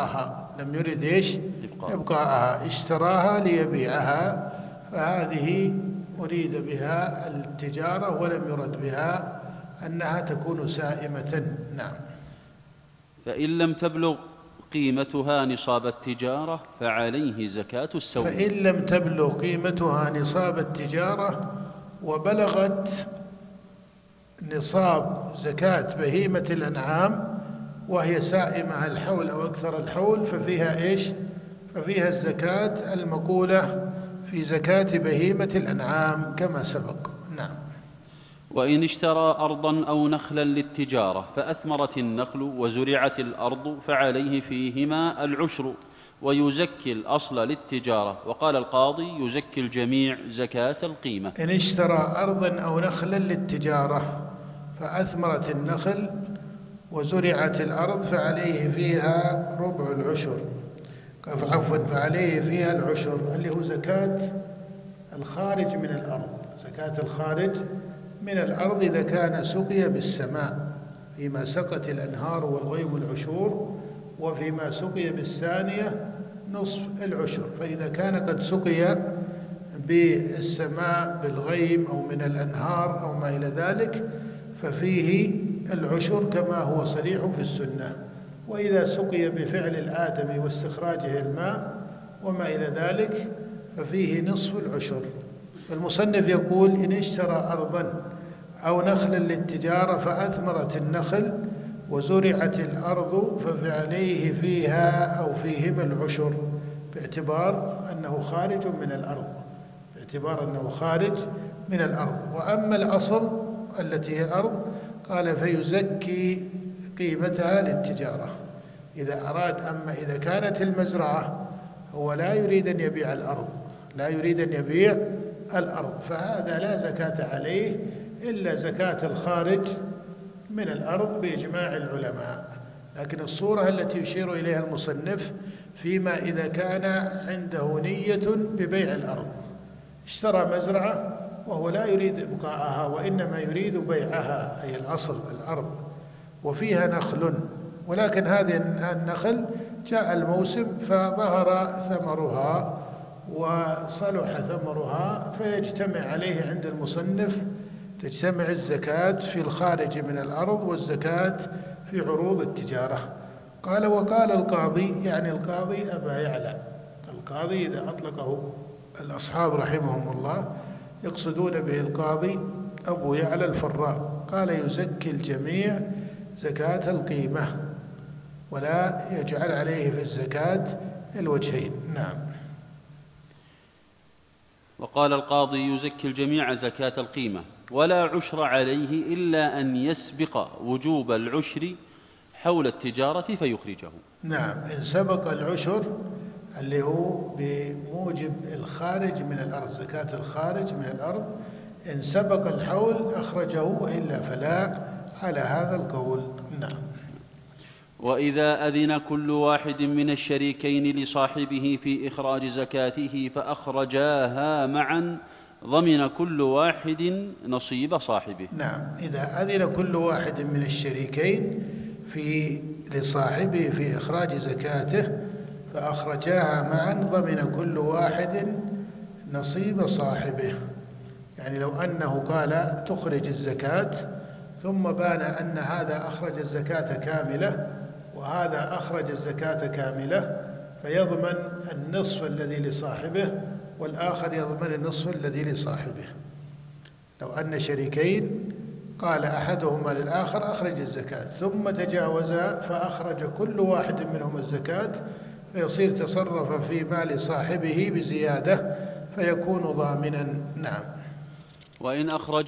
Speaker 3: إبقاءها، اشتراها ليبيعها، فهذه أريد بها التجارة ولم يرد بها أنها تكون سائمة. نعم.
Speaker 2: فإن لم تبلغ قيمتها نصاب التجارة فعليه زكاة السوم.
Speaker 3: فإن لم تبلغ قيمتها نصاب التجارة وبلغت نصاب زكاة بهيمة الأنعام وهي سائمة الحول أو أكثر الحول ففيها الزكاة المقولة في زكاة بهيمة الأنعام كما سبق. نعم.
Speaker 2: وإن اشترى أرضا أو نخلا للتجارة فأثمرت النخل وزرعت الأرض فعليه فيهما العشر ويزكي الأصل للتجارة. وقال القاضي يزكي الجميع زكاة القيمة.
Speaker 3: إن اشترى أرضا أو نخلا للتجارة فأثمرت النخل وزرعت الأرض فعليه فيها ربع العشر، فعليه فيها العشر اللي هو زكاة الخارج من الأرض. زكاة الخارج من الأرض إذا كان سقي بالسماء، فيما سقت الأنهار والغيم العشور، وفيما سقي بالثانية نصف العشر. فإذا كان قد سقي بالسماء بالغيم أو من الأنهار أو ما إلى ذلك ففيه العشر كما هو صريح في السنة. وإذا سقي بفعل الآدم واستخراجه الماء وما إلى ذلك ففيه نصف العشر. المصنف يقول إن اشترى أرضا أو نخلا للتجارة فأثمرت النخل وزرعت الأرض فعليه فيها أو فيهما العشر باعتبار أنه خارج من الأرض. وأما الأصل التي هي الأرض قال فيزكي قيمتها للتجارة إذا أراد. أما إذا كانت المزرعة هو لا يريد أن يبيع الأرض فهذا لا زكاة عليه إلا زكاة الخارج من الأرض بإجماع العلماء. لكن الصورة التي يشير إليها المصنف فيما إذا كان عنده نية ببيع الأرض، اشترى مزرعة وهو لا يريد إبقاءها وإنما يريد بيعها، أي الأصل الأرض، وفيها نخل، ولكن هذه النخل جاء الموسم فظهر ثمرها وصلح ثمرها فيجتمع عليه عند المصنف، تجتمع الزكاة في الخارج من الأرض والزكاة في عروض التجارة. قال وقال القاضي، يعني القاضي أبا يعلى، القاضي إذا أطلقه الأصحاب رحمهم الله يقصدون به القاضي أبو يعلى الفراء، قال يزكي الجميع زكاة القيمة ولا يجعل عليه في الزكاة الوجهين. نعم.
Speaker 2: وقال القاضي يزكي الجميع زكاة القيمة ولا عشر عليه إلا أن يسبق وجوب العشر حول التجارة فيخرجه.
Speaker 3: نعم، إن سبق العشر اللي هو بموجب الخارج من الأرض، زكاة الخارج من الأرض، إن سبق الحول أخرجه، وإلا فلا، على هذا القول. نعم.
Speaker 2: وإذا أذن كل واحد من الشريكين لصاحبه في إخراج زكاته فأخرجاها معا ضمن كل واحد نصيب صاحبه.
Speaker 3: نعم، إذا أذن كل واحد من الشريكين لصاحبه في إخراج زكاته فأخرجاها معا ضمن كل واحد نصيب صاحبه. يعني لو أنه قال تخرج الزكاة ثم بان أن هذا أخرج الزكاة كاملة وهذا أخرج الزكاة كاملة، فيضمن النصف الذي لصاحبه والآخر يضمن النصف الذي لصاحبه. لو أن شريكين قال أحدهما للآخر أخرج الزكاة ثم تجاوزا فأخرج كل واحد منهم الزكاة، فيصير تصرف في مال صاحبه بزيادة فيكون ضامنا. نعم.
Speaker 2: وإن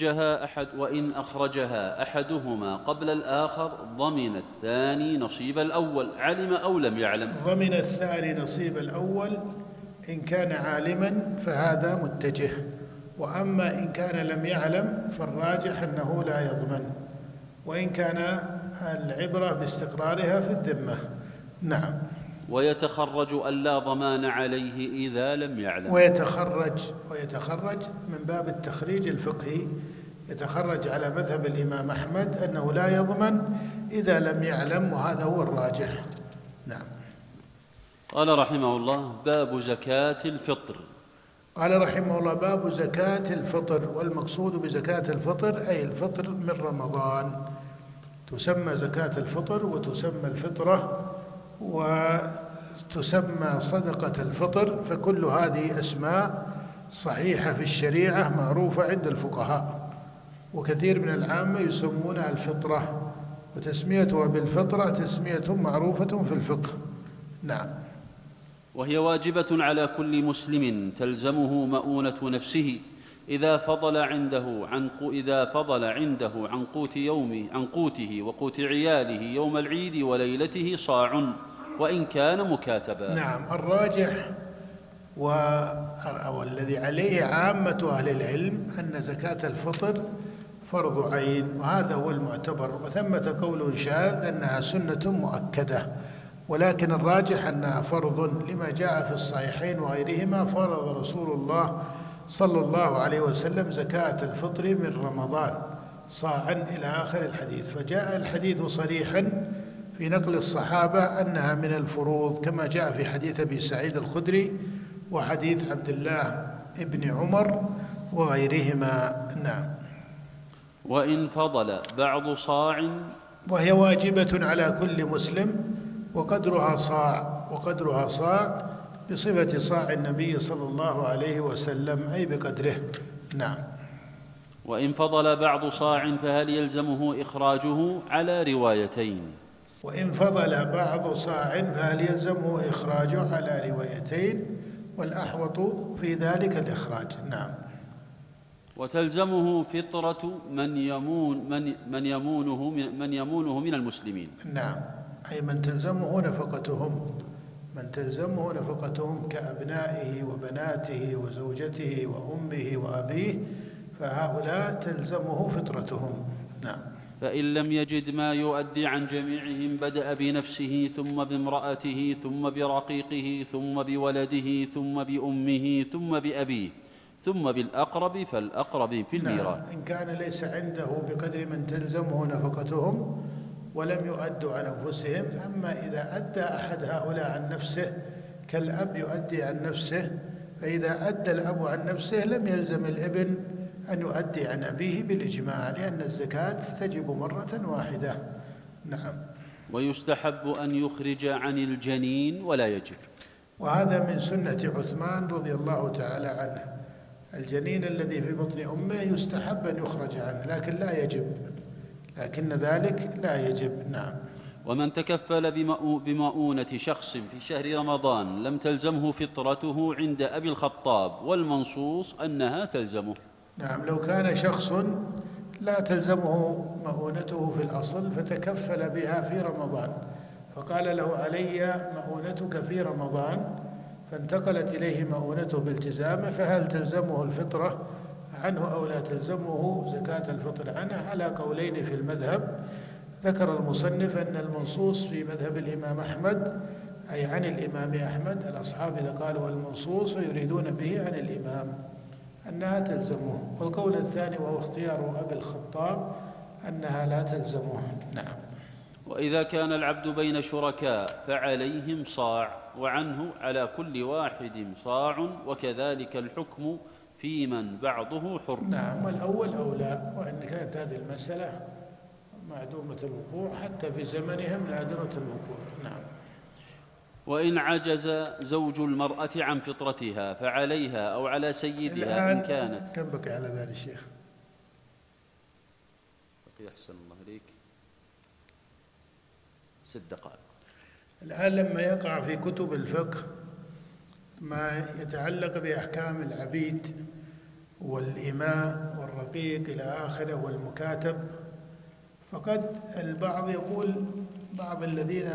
Speaker 2: أخرجها أحدهما قبل الآخر ضمن الثاني نصيب الأول علم أو لم يعلم.
Speaker 3: ضمن الثاني نصيب الأول إن كان عالما فهذا متجه، وأما إن كان لم يعلم فالراجح أنه لا يضمن، وإن كان العبرة باستقرارها في الذمة. نعم.
Speaker 2: ويتخرج ألا ضمان عليه إذا لم يعلم.
Speaker 3: ويتخرج من باب التخريج الفقهي، يتخرج على مذهب الإمام أحمد أنه لا يضمن إذا لم يعلم، وهذا هو الراجح. نعم.
Speaker 2: قال رحمه الله: باب زكاة الفطر.
Speaker 3: قال رحمه الله: باب زكاة الفطر. والمقصود بزكاة الفطر أي الفطر من رمضان، تسمى زكاة الفطر وتسمى الفطرة وتسمى صدقة الفطر، فكل هذه أسماء صحيحة في الشريعة معروفة عند الفقهاء، وكثير من العامة يسمونها الفطرة، وتسميتها بالفطرة تسمية معروفة في الفقه. نعم.
Speaker 2: وهي واجبة على كل مسلم تلزمه مؤونة نفسه إذا فضل عنده عن قوته وقوت عياله يوم العيد وليلته صاع وإن كان مكاتبا.
Speaker 3: نعم. الراجح والذي عليه عامة أهل العلم أن زكاة الفطر فرض عين، وهذا هو المعتبر، وثمة قول شاذ أنها سنة مؤكدة، ولكن الراجح أنها فرض لما جاء في الصحيحين وغيرهما: فرض رسول الله صلى الله عليه وسلم زكاة الفطر من رمضان صاعا إلى آخر الحديث، فجاء الحديث صريحا في نقل الصحابة أنها من الفروض، كما جاء في حديث أبي سعيد الخدري وحديث عبد الله ابن عمر وغيرهما. نعم.
Speaker 2: وإن فضل بعض صاع،
Speaker 3: وهي واجبة على كل مسلم، وقدرها صاع بصفة صاع النبي صلى الله عليه وسلم، أي بقدره. نعم.
Speaker 2: وإن فضل بعض صاع فهل يلزمه إخراجه؟ على روايتين.
Speaker 3: وإن فضل بعض صاع فهل يلزمه إخراجه؟ على روايتين، والأحوط في ذلك الإخراج. نعم.
Speaker 2: وتلزمه فطرة من يمونه من المسلمين.
Speaker 3: نعم، أي من تلزمه نفقتهم كأبنائه وبناته وزوجته وأمه وأبيه، فهؤلاء تلزمه فطرتهم. نعم.
Speaker 2: فإن لم يجد ما يؤدي عن جميعهم بدأ بنفسه ثم بامرأته ثم برقيقه ثم بولده ثم بأمه ثم بأبيه ثم بالأقرب فالأقرب في الميراث.
Speaker 3: نعم. إن كان ليس عنده بقدر من تلزمه نفقتهم ولم يؤدوا عن أنفسهم، أما إذا أدى أحد هؤلاء عن نفسه كالأب يؤدي عن نفسه، فإذا أدى الأب عن نفسه لم يلزم الابن أن يؤدي عن أبيه بالإجماع، لأن الزكاة تجب مرة واحدة. نعم.
Speaker 2: ويستحب أن يخرج عن الجنين ولا يجب،
Speaker 3: وهذا من سنة عثمان رضي الله تعالى عنه. الجنين الذي في بطن أمه يستحب أن يخرج عنه، لكن ذلك لا يجب. نعم.
Speaker 2: ومن تكفل بمؤونة شخص في شهر رمضان لم تلزمه فطرته عند أبي الخطاب، والمنصوص أنها تلزمه.
Speaker 3: نعم. لو كان شخص لا تلزمه مؤونته في الأصل فتكفل بها في رمضان، فقال له علي مؤونتك في رمضان، فانتقلت إليه مؤونته بالتزامه، فهل تلزمه الفطرة عنه أو لا تلزمه زكاة الفطر عنه؟ على قولين في المذهب. ذكر المصنف أن المنصوص في مذهب الإمام أحمد أي عن الإمام أحمد، الأصحاب إذا قالوا المنصوص ويريدون به عن الإمام أنها تلزمه، والقول الثاني وهو اختيار أبي الخطاب أنها لا تلزمه. نعم.
Speaker 2: وإذا كان العبد بين شركاء فعليهم صاع، وعنه على كل واحد صاع، وكذلك الحكم في من بعضه حر.
Speaker 3: نعم، والأول أولى، وإن كانت هذه المسألة معدومة الوقوع حتى في زمنهم نادرة الوقوع. نعم.
Speaker 2: وإن عجز زوج المرأة عن فطرتها فعليها أو على سيدها إن كانت.
Speaker 3: كم بقي على ذلك الشيخ؟
Speaker 2: بقي أحسن الله إليك 6 دقائق.
Speaker 3: الآن لما يقع في كتب الفقه ما يتعلق بأحكام العبيد والإماء والرقيق إلى آخره والمكاتب، فقد البعض يقول، بعض الذين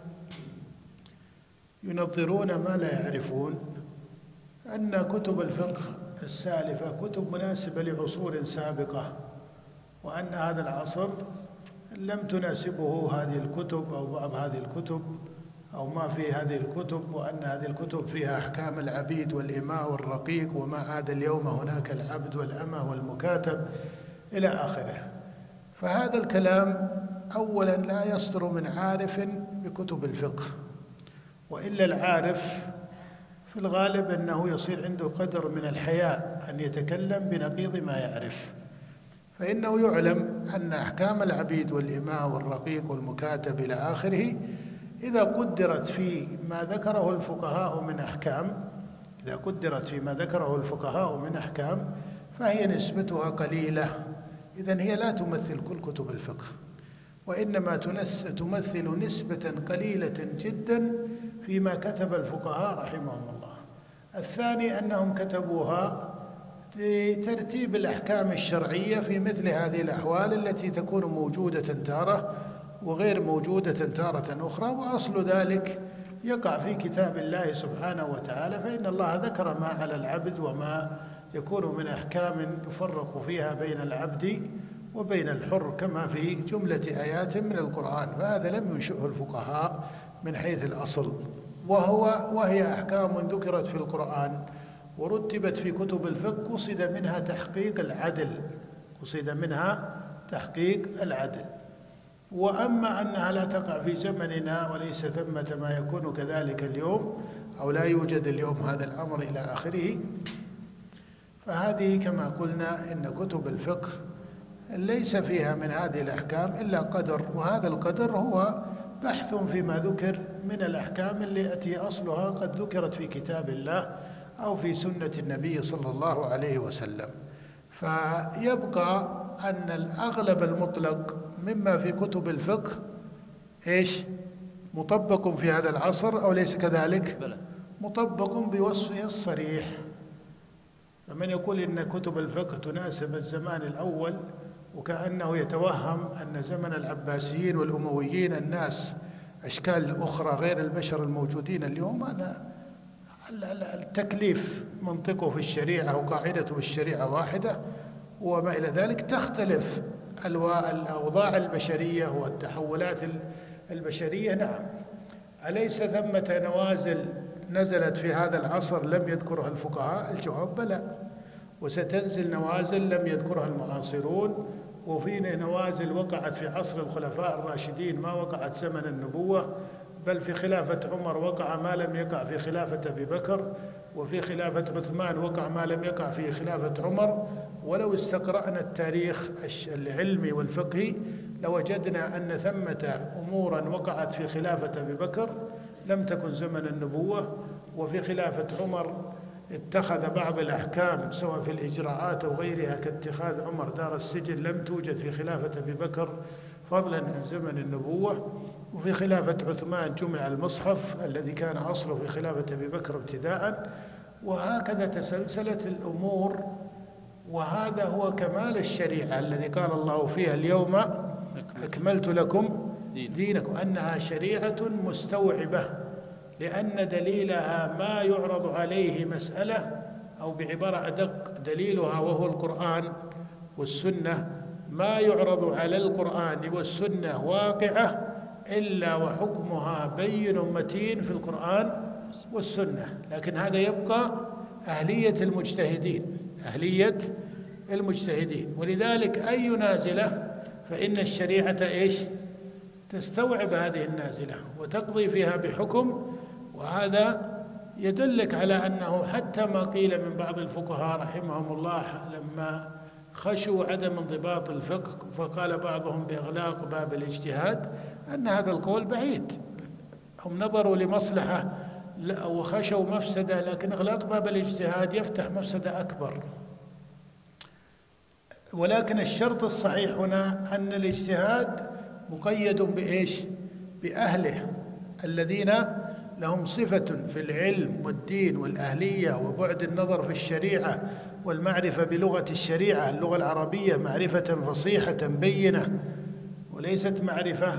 Speaker 3: ينظرون ما لا يعرفون، أن كتب الفقه السالفة كتب مناسبة لعصور سابقة، وأن هذا العصر لم تناسبه هذه الكتب أو بعض هذه الكتب أو ما في هذه الكتب، وأن هذه الكتب فيها أحكام العبيد والإماء والرقيق، وما عاد اليوم هناك العبد والأمة والمكاتب إلى آخره. فهذا الكلام أولا لا يصدر من عارف بكتب الفقه، وإلا العارف في الغالب أنه يصير عنده قدر من الحياء أن يتكلم بنقيض ما يعرف، فإنه يعلم أن أحكام العبيد والإماء والرقيق والمكاتب إلى آخره إذا قدرت في ما ذكره الفقهاء من أحكام، إذا قدرت فيما ذكره الفقهاء من أحكام فهي نسبتها قليلة، إذن هي لا تمثل كل كتب الفقه، وإنما تمثل نسبة قليلة جدا فيما كتب الفقهاء رحمهم الله. الثاني أنهم كتبوها لترتيب الأحكام الشرعية في مثل هذه الأحوال التي تكون موجودة تارة وغير موجودة تارة أخرى، وأصل ذلك يقع في كتاب الله سبحانه وتعالى، فإن الله ذكر ما على العبد وما يكون من أحكام يفرق فيها بين العبد وبين الحر كما في جملة آيات من القرآن، فهذا لم ينشئه الفقهاء من حيث الأصل، وهي أحكام ذكرت في القرآن ورتبت في كتب الفقه قصد منها تحقيق العدل، قصد منها تحقيق العدل. وأما أنها لا تقع في زمننا وليس ثمة ما يكون كذلك اليوم أو لا يوجد اليوم هذا الأمر إلى آخره، فهذه كما قلنا إن كتب الفقه ليس فيها من هذه الأحكام إلا قدر، وهذا القدر هو بحث فيما ذكر من الأحكام التي أصلها قد ذكرت في كتاب الله أو في سنة النبي صلى الله عليه وسلم. فيبقى أن الأغلب المطلق مما في كتب الفقه إيش؟ مطبق في هذا العصر أو ليس كذلك؟ مطبق بوصفه الصريح. فمن يقول إن كتب الفقه تناسب الزمان الأول وكأنه يتوهم أن زمن العباسيين والأمويين الناس أشكال أخرى غير البشر الموجودين اليوم، هذا التكليف منطقه في الشريعة وقاعدته في الشريعة واحدة، وما إلى ذلك تختلف الأوضاع البشرية والتحولات البشرية. نعم، أليس ثمة نوازل نزلت في هذا العصر لم يذكرها الفقهاء؟ الجواب بلى، وستنزل نوازل لم يذكرها المعاصرون، وفي نوازل وقعت في عصر الخلفاء الراشدين ما وقعت زمن النبوة، بل في خلافة عمر وقع ما لم يقع في خلافة أبي بكر، وفي خلافة عثمان وقع ما لم يقع في خلافة عمر. ولو استقرأنا التاريخ العلمي والفقهي لوجدنا أن ثمة أمورا وقعت في خلافة أبي بكر لم تكن زمن النبوة، وفي خلافة عمر اتخذ بعض الأحكام سواء في الإجراءات أو غيرها كاتخاذ عمر دار السجن لم توجد في خلافة أبي بكر فضلا عن زمن النبوة، وفي خلافة عثمان جمع المصحف الذي كان أصله في خلافة أبي بكر ابتداء، وهكذا تسلسلت الأمور وهذا هو كمال الشريعة الذي قال الله فيها اليوم أكملت لكم دينكم، أنها شريعة مستوعبة، لأن دليلها ما يعرض عليه مسألة، أو بعبارة أدق دليلها وهو القرآن والسنة، ما يعرض على القرآن والسنة واقعة إلا وحكمها بين متين في القرآن والسنة. لكن هذا يبقى أهلية المجتهدين. ولذلك أي نازلة فإن الشريعة إيش؟ تستوعب هذه النازلة وتقضي فيها بحكم. وهذا يدلك على أنه حتى ما قيل من بعض الفقهاء رحمهم الله لما خشوا عدم انضباط الفقه، فقال بعضهم بإغلاق باب الاجتهاد، أن هذا القول بعيد. هم نظروا لمصلحة وخشوا مفسدة، لكن إغلاق باب الاجتهاد يفتح مفسدة أكبر. ولكن الشرط الصحيح هنا أن الاجتهاد مقيد بإيش؟ بأهله الذين لهم صفة في العلم والدين والأهلية وبعد النظر في الشريعة والمعرفة بلغة الشريعة، اللغة العربية، معرفة فصيحة بينة، وليست معرفة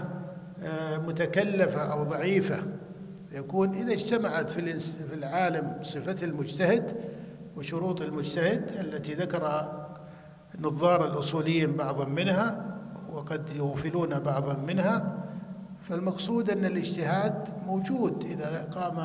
Speaker 3: متكلفة أو ضعيفة. يكون إذا اجتمعت في العالم صفة المجتهد وشروط المجتهد التي ذكر نظار الأصوليين بعضا منها وقد يغفلون بعضا منها، فالمقصود أن الاجتهاد موجود إذا قام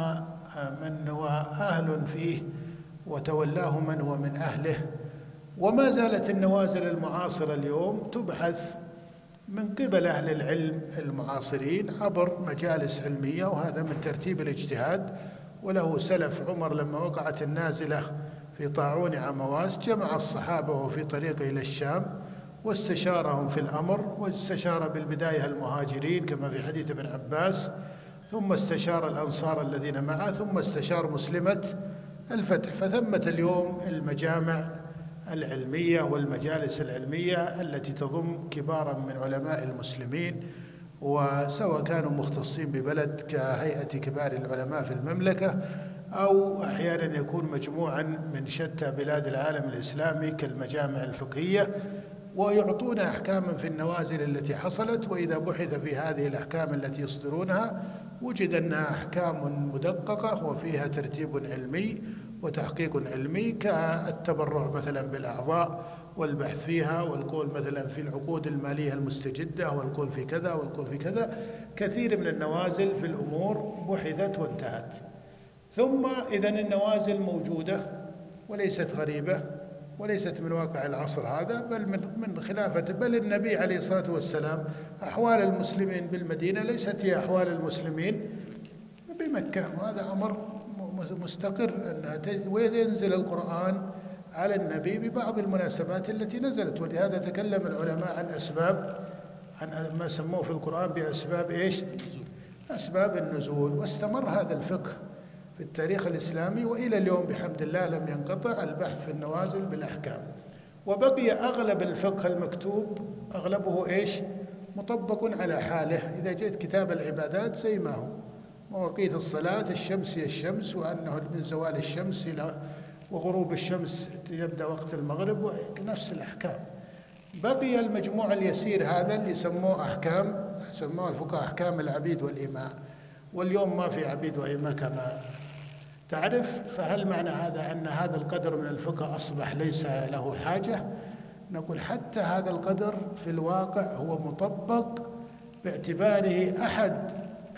Speaker 3: من هو أهل فيه وتولاه من هو من أهله. وما زالت النوازل المعاصرة اليوم تبحث من قبل أهل العلم المعاصرين عبر مجالس علمية، وهذا من ترتيب الاجتهاد. وله سلف. عمر لما وقعت النازلة في طاعون عمواس جمع الصحابة وهو في طريقه إلى الشام واستشارهم في الأمر، واستشار بالبداية المهاجرين كما في حديث ابن عباس، ثم استشار الأنصار الذين معه، ثم استشار مسلمة الفتح. فثمة اليوم المجامع العلمية والمجالس العلمية التي تضم كبارا من علماء المسلمين، وسواء كانوا مختصين ببلد كهيئة كبار العلماء في المملكة، أو أحيانا يكون مجموعا من شتى بلاد العالم الإسلامي كالمجامع الفقهية، ويعطون أحكاما في النوازل التي حصلت. وإذا بحث في هذه الأحكام التي يصدرونها وجد أنها أحكام مدققة وفيها ترتيب علمي وتحقيق علمي، كالتبرع مثلا بالأعضاء والبحث فيها، والقول مثلا في العقود المالية المستجدة، والقول في كذا والقول في كذا. كثير من النوازل في الأمور بحثت وانتهت. ثم إذن النوازل موجودة وليست غريبة وليست من واقع العصر هذا، بل من خلافة، بل النبي عليه الصلاة والسلام أحوال المسلمين بالمدينة ليست هي أحوال المسلمين بمكة، وهذا أمر مستقر. وينزل القرآن على النبي ببعض المناسبات التي نزلت. ولهذا تكلم العلماء عن أسباب، عن ما سموه في القرآن بأسباب إيش؟ أسباب النزول. واستمر هذا الفقه في التاريخ الإسلامي، وإلى اليوم بحمد الله لم ينقطع البحث في النوازل بالأحكام. وبقي أغلب الفقه المكتوب أغلبه إيش؟ مطبق على حاله. إذا جئت كتاب العبادات زي ما هو، مواقيت الصلاة، الشمس هي الشمس، وأنه من زوال الشمس إلى وغروب الشمس يبدأ وقت المغرب، ونفس الأحكام. بقي المجموع اليسير هذا اللي سموه أحكام، سموه الفقهاء أحكام العبيد والإماء. واليوم ما في عبيد وإماء كما تعرف. فهل معنى هذا أن هذا القدر من الفقه أصبح ليس له حاجة؟ نقول حتى هذا القدر في الواقع هو مطبق باعتباره أحد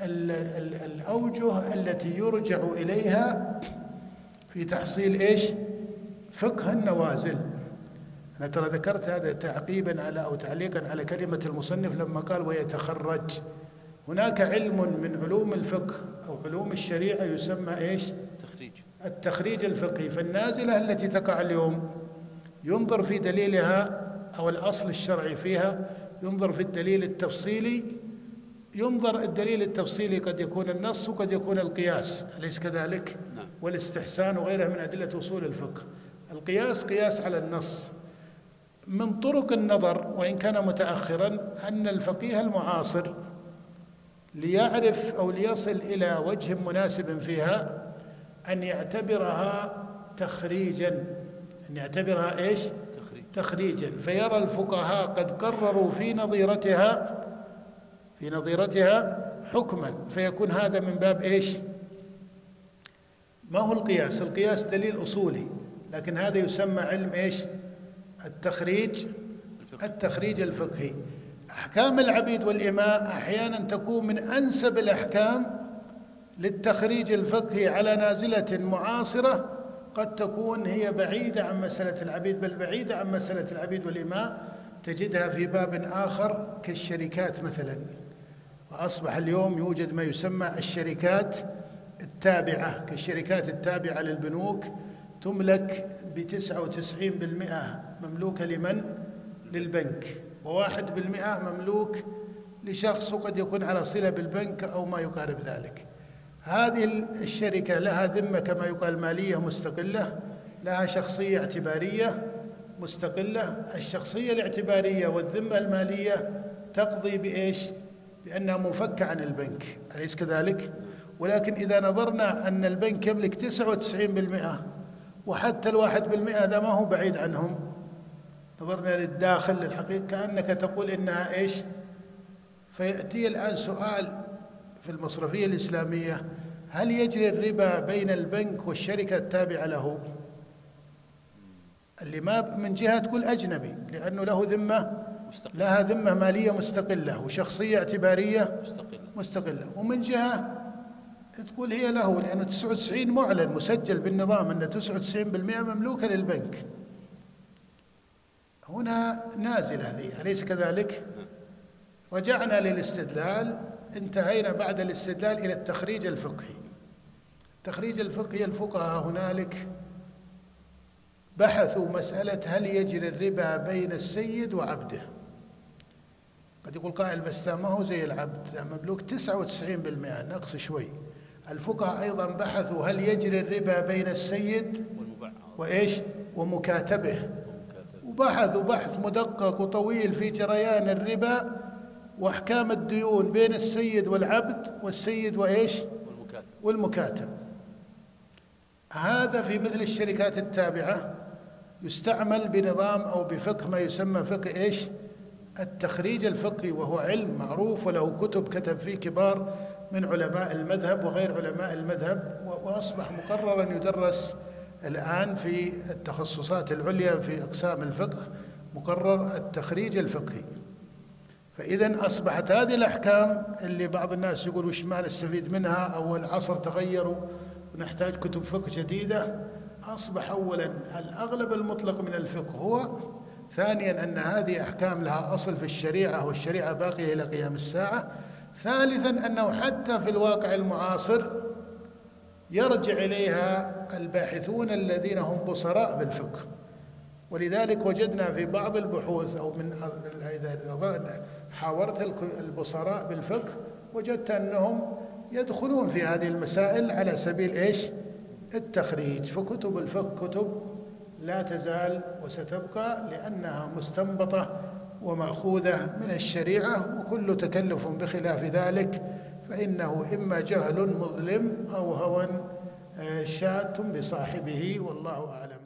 Speaker 3: الأوجه التي يرجع إليها في تحصيل إيش؟ فقه النوازل. أنا ترى ذكرت هذا تعقيبا على أو تعليقا على كلمة المصنف لما قال ويتخرج. هناك علم من علوم الفقه أو علوم الشريعة يسمى إيش؟ التخريج الفقهي. فالنازلة التي تقع اليوم ينظر في دليلها أو الأصل الشرعي فيها، ينظر في الدليل التفصيلي. ينظر الدليل التفصيلي قد يكون النص وقد يكون القياس، أليس كذلك؟ والاستحسان وغيرها من أدلة أصول الفقه. القياس قياس على النص. من طرق النظر وإن كان متأخرا أن الفقيه المعاصر ليعرف أو ليصل إلى وجه مناسب فيها أن يعتبرها تخريجا. أن يعتبرها إيش؟ تخريجا، فيرى الفقهاء قد قرروا في نظيرتها حكما، فيكون هذا من باب إيش؟ ما هو القياس؟ القياس دليل أصولي، لكن هذا يسمى علم إيش؟ التخريج الفقهي. أحكام العبيد والإماء أحيانا تكون من أنسب الأحكام للتخريج الفقهي على نازلة معاصرة، قد تكون هي بعيدة عن مسألة العبيد، بل بعيدة عن مسألة العبيد والإماء، تجدها في باب آخر كالشركات مثلا. وأصبح اليوم يوجد ما يسمى الشركات التابعة، كالشركات التابعة للبنوك، تملك ب99% مملوكة لمن؟ للبنك، و1% مملوك لشخص قد يكون على صلة بالبنك أو ما يقارب ذلك. هذه الشركة لها ذمة كما يقال مالية مستقلة، لها شخصية اعتبارية مستقلة. الشخصية الاعتبارية والذمة المالية تقضي بإيش؟ بأنها مفكة عن البنك، أليس كذلك؟ ولكن إذا نظرنا أن البنك يملك 99% وحتى 1% هذا ما هو بعيد عنهم، نظرنا للداخل للحقيقة كأنك تقول إنها إيش؟ فيأتي الآن سؤال في المصرفية الإسلامية: هل يجري الربا بين البنك والشركة التابعة له؟ اللي ما من جهة تقول أجنبي لأنه لها ذمة مالية مستقلة وشخصية اعتبارية مستقلة، ومن جهة تقول هي له، لأنه 99 معلن مسجل بالنظام أن 99% مملوكة للبنك. هنا نازلة هذه، أليس كذلك؟ رجعنا للاستدلال، انتهينا بعد الاستدلال إلى التخريج الفقهي. التخريج الفقهي الفقهاء هنالك بحثوا مسألة هل يجري الربا بين السيد وعبده. قد يقول قائل بس ما هو زي العبد، مملوك 99% نقص شوي. الفقهاء أيضا بحثوا هل يجري الربا بين السيد وإيش؟ ومكاتبه، وبحثوا بحث مدقق وطويل في جريان الربا وأحكام الديون بين السيد والعبد والسيد وإيش؟ والمكاتب. هذا في مثل الشركات التابعة يستعمل بنظام أو بفقه ما يسمى فقه إيش؟ التخريج الفقهي، وهو علم معروف وله كتب كتب فيه كبار من علماء المذهب وغير علماء المذهب، وأصبح مقررا يدرس الآن في التخصصات العليا في أقسام الفقه، مقرر التخريج الفقهي. فإذا أصبحت هذه الأحكام اللي بعض الناس يقول وش ما نستفيد منها، أو العصر تغير ونحتاج كتب فقه جديدة، أصبح أولا الأغلب المطلق من الفقه هو، ثانيا أن هذه أحكام لها أصل في الشريعة والشريعة باقية إلى قيام الساعة، ثالثا أنه حتى في الواقع المعاصر يرجع إليها الباحثون الذين هم بصراء بالفقه. ولذلك وجدنا في بعض البحوث أو إذا حاورت البصراء بالفقه وجدت أنهم يدخلون في هذه المسائل على سبيل إيش؟ التخريج. فكتب الفقه كتب لا تزال وستبقى، لأنها مستنبطة ومأخوذة من الشريعة، وكل تكلف بخلاف ذلك فإنه إما جهل مظلم أو هوى شاة بصاحبه، والله أعلم.